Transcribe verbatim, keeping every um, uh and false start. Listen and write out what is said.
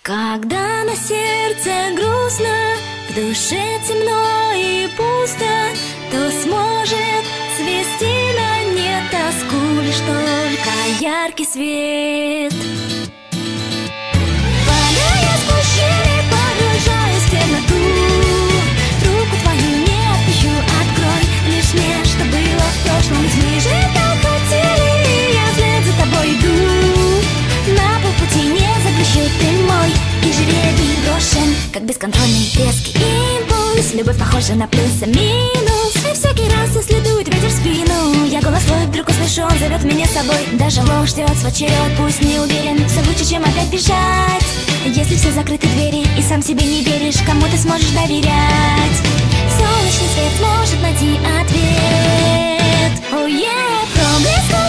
Когда на сердце грустно, в душе темно и пусто, то сможет свести на нет тоску лишь только яркий свет. Падая с пещеры, погружаюсь в темноту, руку твою не отпущу, открой лишь мне, что было в прошлом. Мы же так хотели, я вслед за тобой иду, на полпути не запрещу, ты мой, и жребий брошен, как бесконтрольный резкий импульс. Любовь похожа на плюс и минус, и всякий раз исследует ветер в спину. Я голос свой вдруг услышу, он зовет меня с собой. Даже ложь ждет свой черед, пусть не уверен, все лучше, чем опять бежать. Если все закрыты двери и сам себе не веришь, кому ты сможешь доверять? Солнечный свет может найти ответ. О, oh, yeah, проблеск